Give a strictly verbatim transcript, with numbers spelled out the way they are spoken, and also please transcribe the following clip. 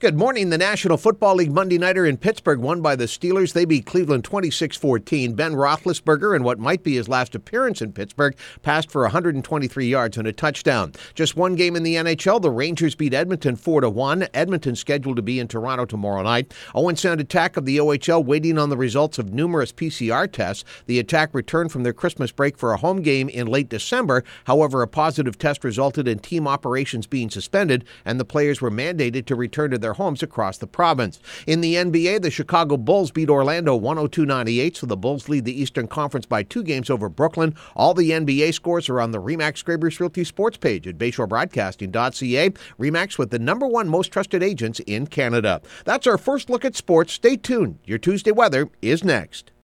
Good morning. The National Football League Monday Nighter in Pittsburgh won by the Steelers. They beat Cleveland twenty-six fourteen. Ben Roethlisberger, in what might be his last appearance in Pittsburgh, passed for one hundred twenty-three yards and a touchdown. Just one game in the N H L. The Rangers beat Edmonton four to one. Edmonton scheduled to be in Toronto tomorrow night. Owen Sound Attack of the O H L waiting on the results of numerous P C R tests. The Attack returned from their Christmas break for a home game in late December. However, a positive test resulted in team operations being suspended, and the players were mandated to return to their homes across the province. In the N B A, the Chicago Bulls beat Orlando one oh two ninety-eight, so the Bulls lead the Eastern Conference by two games over Brooklyn. All the N B A scores are on the RE/MAX Scrabers Realty Sports page at bayshore broadcasting dot c a. RE/MAX with the number one most trusted agents in Canada. That's our first look at sports. Stay tuned. Your Tuesday weather is next.